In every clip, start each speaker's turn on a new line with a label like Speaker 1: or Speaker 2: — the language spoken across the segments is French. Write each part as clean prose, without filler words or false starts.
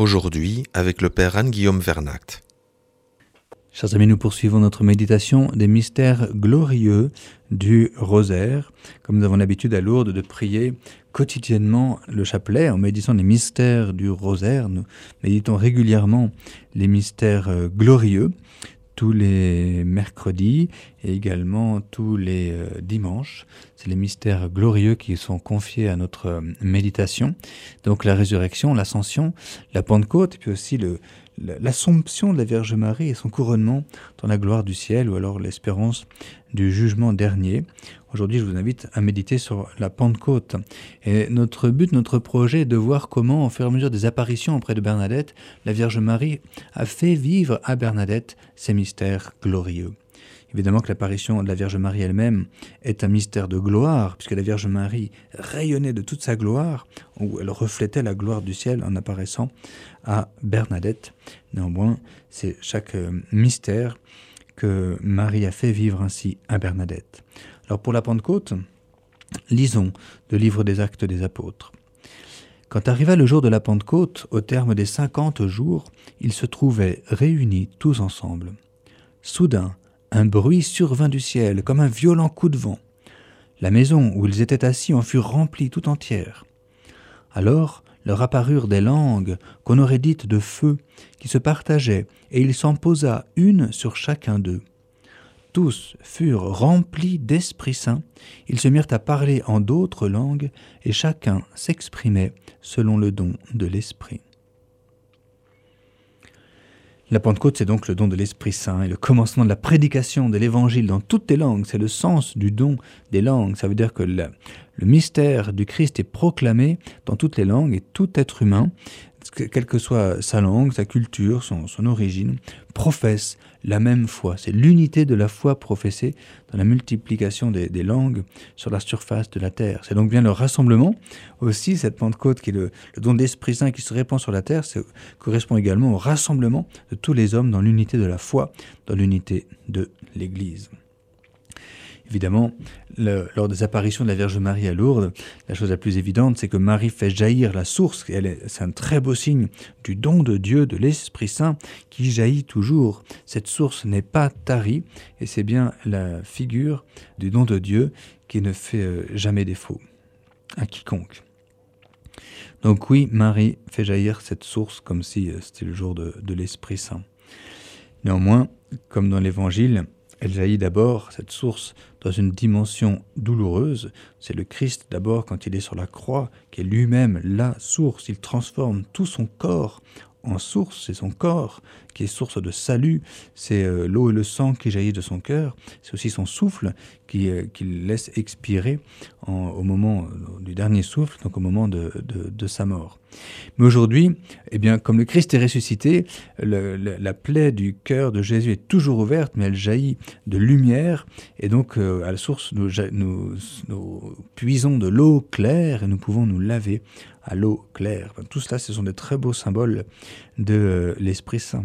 Speaker 1: aujourd'hui avec le Père Anne-Guillaume Vernact.
Speaker 2: Chers amis, nous poursuivons notre méditation des mystères glorieux du rosaire. Comme nous avons l'habitude à Lourdes de prier quotidiennement le chapelet en méditant les mystères du rosaire, nous méditons régulièrement les mystères glorieux tous les mercredis et également tous les dimanches. C'est les mystères glorieux qui sont confiés à notre méditation. Donc la résurrection, l'ascension, la Pentecôte, et puis aussi l'Assomption de la Vierge Marie et son couronnement dans la gloire du ciel, ou alors l'espérance du jugement dernier. Aujourd'hui, je vous invite à méditer sur la Pentecôte. Et notre but, notre projet est de voir comment, au fur et à mesure des apparitions auprès de Bernadette, la Vierge Marie a fait vivre à Bernadette ces mystères glorieux. Évidemment que l'apparition de la Vierge Marie elle-même est un mystère de gloire, puisque la Vierge Marie rayonnait de toute sa gloire, où elle reflétait la gloire du ciel en apparaissant à Bernadette. Néanmoins, c'est chaque mystère que Marie a fait vivre ainsi à Bernadette. Alors pour la Pentecôte, lisons le livre des Actes des Apôtres. Quand arriva le jour de la Pentecôte, au terme des 50 jours, ils se trouvaient réunis tous ensemble. Soudain, un bruit survint du ciel, comme un violent coup de vent. La maison où ils étaient assis en fut remplie tout entière. Alors leur apparurent des langues qu'on aurait dites de feu, qui se partageaient, et il s'en posa une sur chacun d'eux. Tous furent remplis d'Esprit Saint, ils se mirent à parler en d'autres langues, et chacun s'exprimait selon le don de l'Esprit. La Pentecôte, c'est donc le don de l'Esprit Saint et le commencement de la prédication de l'Évangile dans toutes les langues. C'est le sens du don des langues. Ça veut dire que le mystère du Christ est proclamé dans toutes les langues et tout être humain, quelle que soit sa langue, sa culture, son origine, professe la même foi. C'est l'unité de la foi professée dans la multiplication des langues sur la surface de la terre. C'est donc bien le rassemblement aussi, cette Pentecôte qui est le don de l'Esprit Saint qui se répand sur la terre, correspond également au rassemblement de tous les hommes dans l'unité de la foi, dans l'unité de l'Église. Évidemment, lors des apparitions de la Vierge Marie à Lourdes, la chose la plus évidente, c'est que Marie fait jaillir la source. C'est un très beau signe du don de Dieu, de l'Esprit Saint, qui jaillit toujours. Cette source n'est pas tarie, et c'est bien la figure du don de Dieu qui ne fait jamais défaut à quiconque. Donc oui, Marie fait jaillir cette source comme si c'était le jour de l'Esprit Saint. Néanmoins, comme dans l'Évangile, elle jaillit d'abord, cette source, dans une dimension douloureuse. C'est le Christ d'abord, quand il est sur la croix, qui est lui-même la source. Il transforme tout son corps en source. C'est son corps qui est source de salut. C'est l'eau et le sang qui jaillissent de son cœur. C'est aussi son souffle qu'il laisse expirer au moment du dernier souffle, donc au moment de sa mort. Mais aujourd'hui, eh bien, comme le Christ est ressuscité, la plaie du cœur de Jésus est toujours ouverte, mais elle jaillit de lumière, et donc à la source, nous puisons de l'eau claire, et nous pouvons nous laver à l'eau claire. Tout cela, ce sont des très beaux symboles de l'Esprit Saint.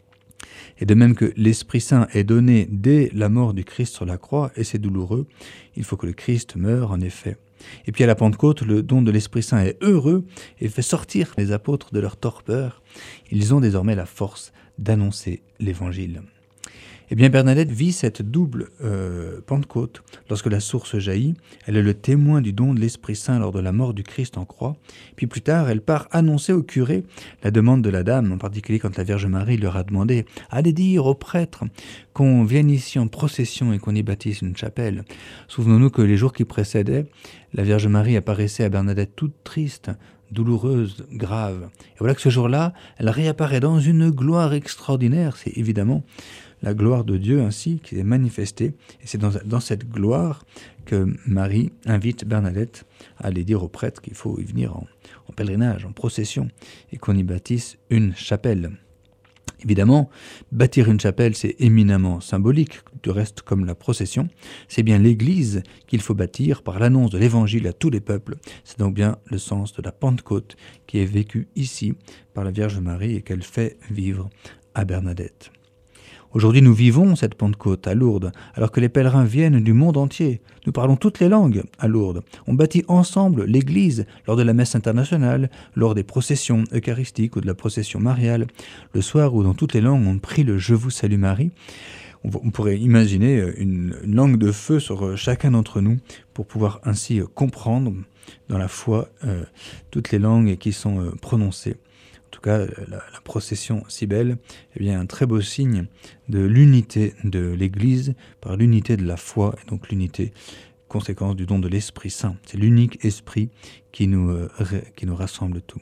Speaker 2: Et de même que l'Esprit Saint est donné dès la mort du Christ sur la croix, et c'est douloureux, il faut que le Christ meure en effet. Et puis à la Pentecôte, le don de l'Esprit Saint est heureux et fait sortir les apôtres de leur torpeur. Ils ont désormais la force d'annoncer l'Évangile. Eh bien, Bernadette vit cette double Pentecôte. Lorsque la source jaillit, elle est le témoin du don de l'Esprit Saint lors de la mort du Christ en croix. Puis plus tard, elle part annoncer au curé la demande de la dame, en particulier quand la Vierge Marie leur a demandé « Allez dire aux prêtres qu'on vienne ici en procession et qu'on y bâtisse une chapelle. » Souvenons-nous que les jours qui précédaient, la Vierge Marie apparaissait à Bernadette toute triste, douloureuse, grave. Et voilà que ce jour-là, elle réapparaît dans une gloire extraordinaire. C'est évidemment la gloire de Dieu ainsi qui est manifestée. Et c'est dans cette gloire que Marie invite Bernadette à aller dire aux prêtres qu'il faut y venir en pèlerinage, en procession, et qu'on y bâtisse une chapelle. Évidemment, bâtir une chapelle, c'est éminemment symbolique, du reste comme la procession. C'est bien l'Église qu'il faut bâtir par l'annonce de l'Évangile à tous les peuples. C'est donc bien le sens de la Pentecôte qui est vécue ici par la Vierge Marie et qu'elle fait vivre à Bernadette. Aujourd'hui, nous vivons cette Pentecôte à Lourdes, alors que les pèlerins viennent du monde entier. Nous parlons toutes les langues à Lourdes. On bâtit ensemble l'Église lors de la messe internationale, lors des processions eucharistiques ou de la procession mariale, le soir où dans toutes les langues on prie le « Je vous salue Marie ». On pourrait imaginer une langue de feu sur chacun d'entre nous pour pouvoir ainsi comprendre dans la foi toutes les langues qui sont prononcées. En tout cas, la procession si belle est bien un très beau signe de l'unité de l'Église par l'unité de la foi et donc l'unité, conséquence du don de l'Esprit Saint. C'est l'unique Esprit qui nous rassemble tous.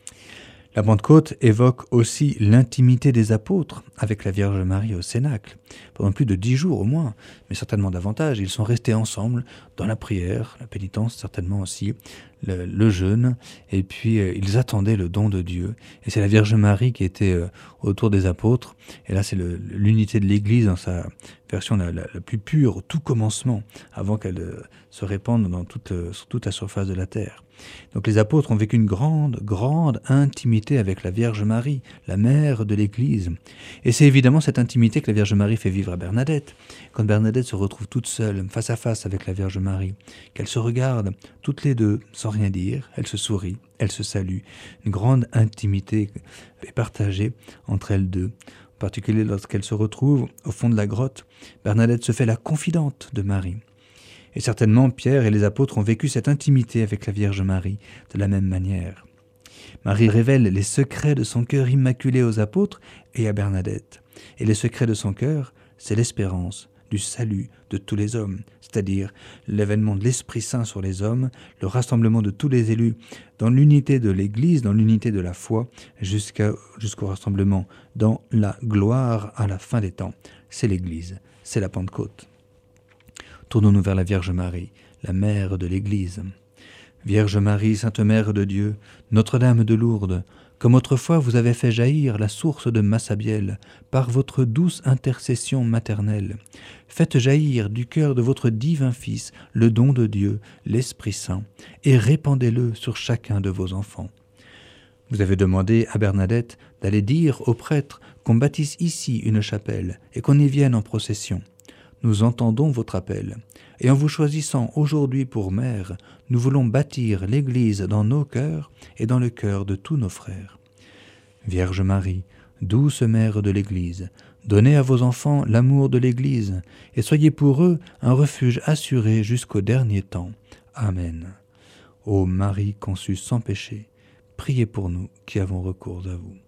Speaker 2: La Pentecôte évoque aussi l'intimité des apôtres avec la Vierge Marie au Cénacle. Pendant plus de 10 jours au moins, mais certainement davantage, ils sont restés ensemble dans la prière, la pénitence certainement aussi, le jeûne, et puis ils attendaient le don de Dieu. Et c'est la Vierge Marie qui était autour des apôtres, et là c'est l'unité de l'Église dans sa version la plus pure, au tout commencement, avant qu'elle se répande sur toute la surface de la terre. Donc les apôtres ont vécu une grande intimité avec la Vierge Marie, la mère de l'Église. Et c'est évidemment cette intimité que la Vierge Marie fait vivre à Bernadette. Quand Bernadette se retrouve toute seule, face à face avec la Vierge Marie, qu'elles se regardent toutes les deux sans rien dire, elles se sourient, elles se saluent. Une grande intimité est partagée entre elles deux. En particulier lorsqu'elles se retrouvent au fond de la grotte, Bernadette se fait la confidente de Marie. Et certainement, Pierre et les apôtres ont vécu cette intimité avec la Vierge Marie de la même manière. Marie révèle les secrets de son cœur immaculé aux apôtres et à Bernadette. Et les secrets de son cœur, c'est l'espérance du salut de tous les hommes, c'est-à-dire l'avènement de l'Esprit Saint sur les hommes, le rassemblement de tous les élus dans l'unité de l'Église, dans l'unité de la foi, jusqu'au rassemblement dans la gloire à la fin des temps. C'est l'Église, c'est la Pentecôte. Tournons-nous vers la Vierge Marie, la mère de l'Église. Vierge Marie, Sainte Mère de Dieu, Notre-Dame de Lourdes, comme autrefois vous avez fait jaillir la source de Massabielle par votre douce intercession maternelle, faites jaillir du cœur de votre divin Fils le don de Dieu, l'Esprit Saint, et répandez-le sur chacun de vos enfants. Vous avez demandé à Bernadette d'aller dire aux prêtres qu'on bâtisse ici une chapelle et qu'on y vienne en procession. Nous entendons votre appel, et en vous choisissant aujourd'hui pour mère, nous voulons bâtir l'Église dans nos cœurs et dans le cœur de tous nos frères. Vierge Marie, douce mère de l'Église, donnez à vos enfants l'amour de l'Église, et soyez pour eux un refuge assuré jusqu'au dernier temps. Amen. Ô Marie conçue sans péché, priez pour nous qui avons recours à vous.